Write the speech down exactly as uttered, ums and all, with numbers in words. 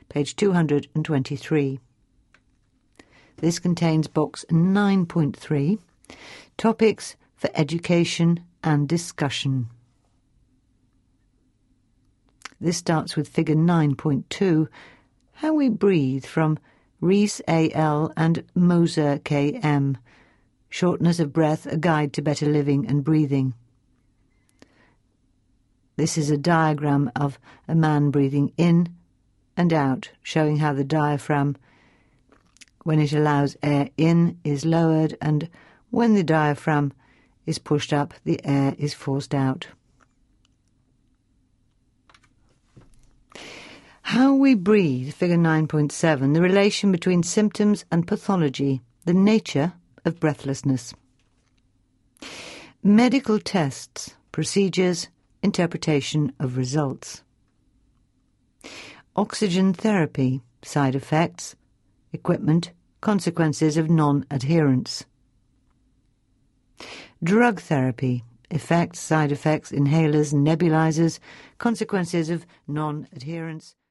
page two hundred twenty-three. This contains box nine point three, Topics for Education and Discussion. This starts with figure nine point two, How We Breathe, from Rees A L and Moser K M, Shortness of Breath, A Guide to Better Living and Breathing. This is a diagram of a man breathing in and out, showing how the diaphragm, when it allows air in, is lowered, and when the diaphragm is pushed up, the air is forced out. How we breathe, figure nine point seven, the relation between symptoms and pathology, the nature of breathlessness. Medical tests, procedures, interpretation of results. Oxygen therapy, side effects, equipment, consequences of non-adherence. Drug therapy, effects, side effects, inhalers, nebulizers, consequences of non-adherence.